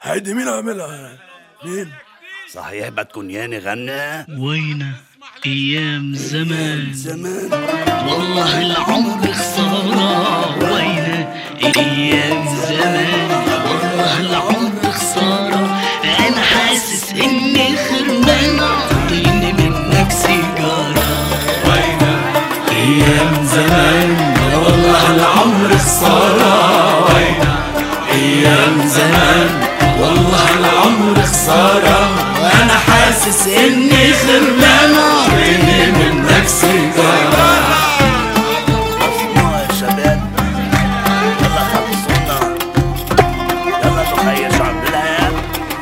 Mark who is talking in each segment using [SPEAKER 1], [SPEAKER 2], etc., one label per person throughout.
[SPEAKER 1] هيدي مين عاملها؟ مين؟
[SPEAKER 2] صحيح بدكن ياني غنى؟
[SPEAKER 3] وينه ايام زمان
[SPEAKER 2] زمان
[SPEAKER 3] والله العمر خسارة. وينه ايام زمان والله العمر خسارة. انا حاسس اني خربان، اعطيني منك سيجارة.
[SPEAKER 4] وينه ايام زمان والله العمر خسارة. وينه ايام زمان والله العمر خسارة. وانا حاسس اني خربان، اعطيني منك سيجارة.
[SPEAKER 2] اسمعوا يا شباب، يلا خلصونا، يلا تخيشوا عبد الهاب.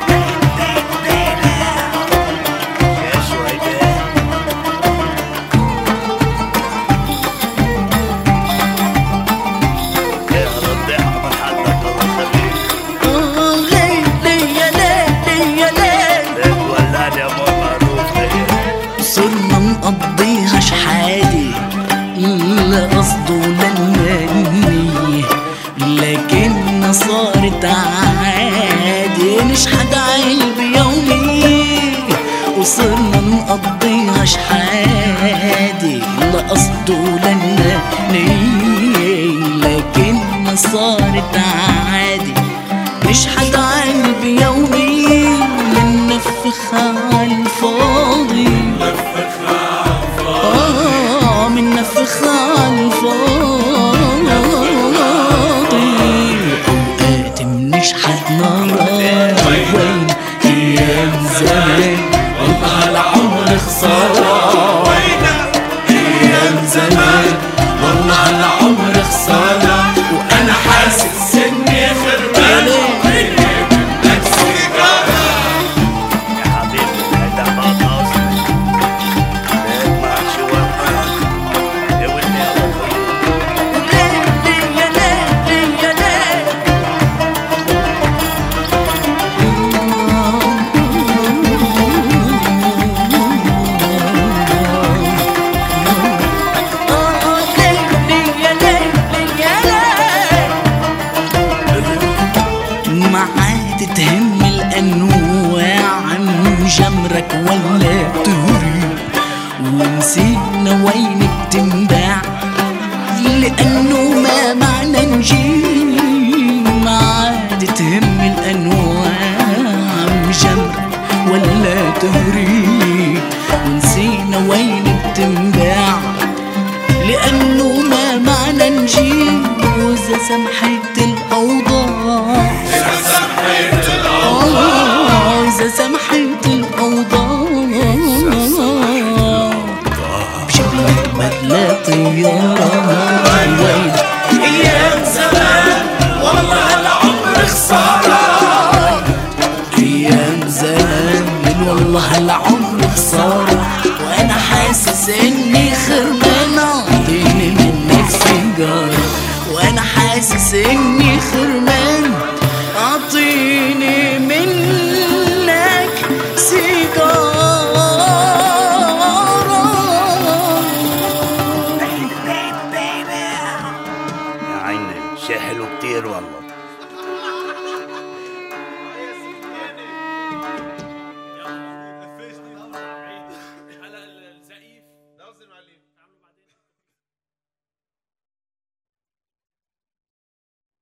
[SPEAKER 2] يا شويدان يا رضيع من حدك الله يخليك.
[SPEAKER 3] ليلي يا ليلي يا ليلي،
[SPEAKER 2] ولعني يا مو معروف ليه.
[SPEAKER 3] صرنا نقضيها شحادي، لا قصد ولا نية، لكنها صارت عادي نشحد عيب يومي. وصرنا نقضيها شحادي، لا قصد ولا نية، لكنها صارت عادي نشحد عيب يومي. مننفخها عالفاضي، مننفخها عالفاضي. اوقات منشحد نارا. وين ايام زمان
[SPEAKER 4] والله العمر خسارة. وينه ايام زمان والله العمر خسارة. وانا حاسس اني خربان، اعطيني منك سيجارة.
[SPEAKER 2] يا حبيبي هيدا ما قصدي، ليك معك شي وقت يا ولدي يا وطني.
[SPEAKER 3] ليلي يا ليلي يا ليلي. ما عاد تهم الأنواع من جمرك ولا تهري، ونسينا وين بتنباع لأنه ما معنى نجي. ما عاد تهم الأنواع من جمرك ولا تهري، ونسينا وين بتنباع لأنه ما معنى نجي. وإذا سمحت الأوضاع، إذا سمحت